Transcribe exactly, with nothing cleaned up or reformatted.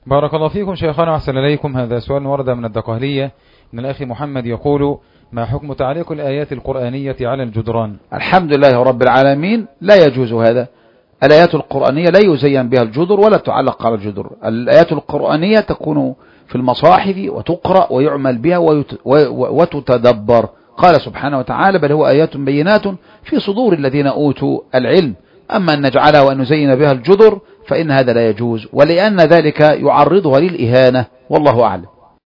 بارك الله فيكم شيخنا وأحسن إليكم. هذا سؤال ورد من الدقهلية من الأخ محمد يقول: ما حكم تعليق الآيات القرآنية على الجدران؟ الحمد لله رب العالمين، لا يجوز هذا. الآيات القرآنية لا يزين بها الجدر ولا تعلق على الجدر. الآيات القرآنية تكون في المصاحف وتقرأ ويعمل بها وتتدبر. قال سبحانه وتعالى: بل هو آيات بينات في صدور الذين أوتوا العلم. أما أن نجعلها وأن نزين بها الجدر فإن هذا لا يجوز، ولأن ذلك يعرضها للإهانة، والله أعلم.